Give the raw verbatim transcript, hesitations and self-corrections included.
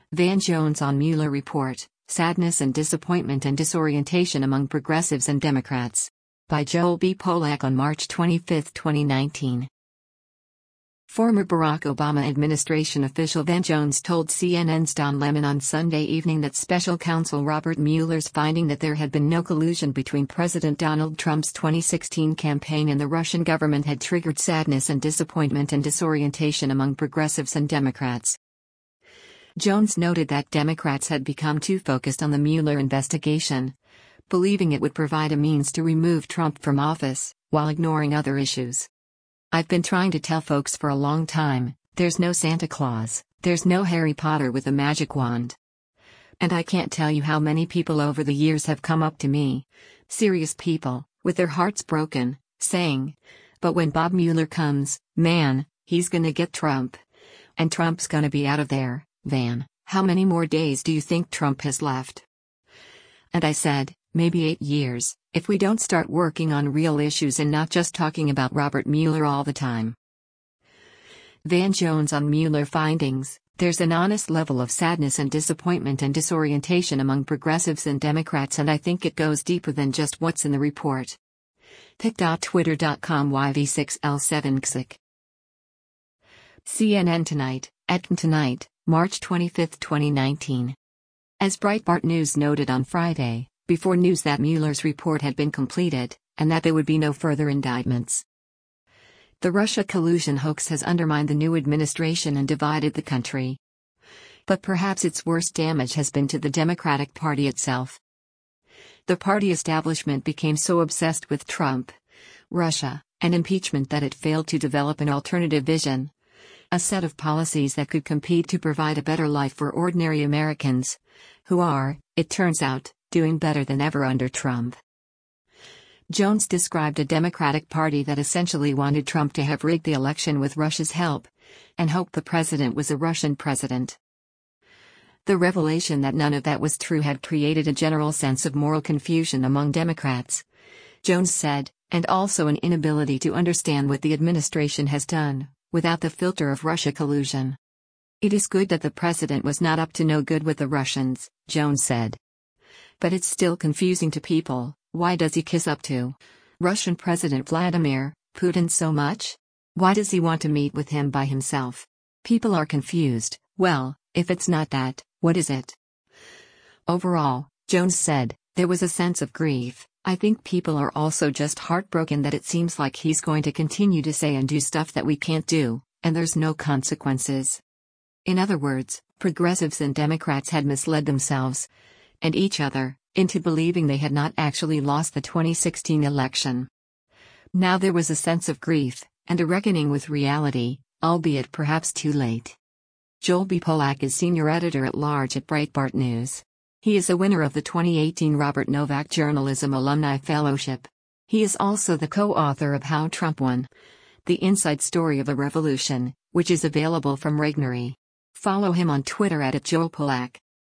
Van Jones on Mueller report, sadness and disappointment and disorientation among progressives and Democrats. By Joel B. Polak on March twenty-fifth, twenty nineteen. Former Barack Obama administration official Van Jones told C N N's Don Lemon on Sunday evening that Special Counsel Robert Mueller's finding that there had been no collusion between President Donald Trump's twenty sixteen campaign and the Russian government had triggered sadness and disappointment and disorientation among progressives and Democrats. Jones noted that Democrats had become too focused on the Mueller investigation, believing it would provide a means to remove Trump from office, while ignoring other issues. "I've been trying to tell folks for a long time, there's no Santa Claus, there's no Harry Potter with a magic wand. And I can't tell you how many people over the years have come up to me, serious people, with their hearts broken, saying, but when Bob Mueller comes, man, he's gonna get Trump. And Trump's gonna be out of there. Van, how many more days do you think Trump has left?" And I said, maybe eight years, if we don't start working on real issues and not just talking about Robert Mueller all the time. Van Jones on Mueller findings, there's an honest level of sadness and disappointment and disorientation among progressives and Democrats, and I think it goes deeper than just what's in the report. pic dot twitter dot com Y V six L seven X I C. C N N Tonight, at Tonight, March twenty-fifth, twenty nineteen. As Breitbart News noted on Friday, before news that Mueller's report had been completed, and that there would be no further indictments. The Russia collusion hoax has undermined the new administration and divided the country. But perhaps its worst damage has been to the Democratic Party itself. The party establishment became so obsessed with Trump, Russia, and impeachment that it failed to develop an alternative vision. A set of policies that could compete to provide a better life for ordinary Americans, who are, it turns out, doing better than ever under Trump. Jones described a Democratic Party that essentially wanted Trump to have rigged the election with Russia's help, and hoped the president was a Russian president. The revelation that none of that was true had created a general sense of moral confusion among Democrats, Jones said, and also an inability to understand what the administration has done, without the filter of Russia collusion. "It is good that the president was not up to no good with the Russians," Jones said. "But it's still confusing to people. Why does he kiss up to Russian President Vladimir Putin so much? Why does he want to meet with him by himself? People are confused. Well, if it's not that, what is it?" Overall, Jones said, there was a sense of grief. "I think people are also just heartbroken that it seems like he's going to continue to say and do stuff that we can't do, and there's no consequences." In other words, progressives and Democrats had misled themselves, and each other, into believing they had not actually lost the twenty sixteen election. Now there was a sense of grief, and a reckoning with reality, albeit perhaps too late. Joel B. Polak is senior editor-at-large at Breitbart News. He is a winner of the twenty eighteen Robert Novak Journalism Alumni Fellowship. He is also the co-author of How Trump Won: The Inside Story of a Revolution, which is available from Regnery. Follow him on Twitter at Joel Polak.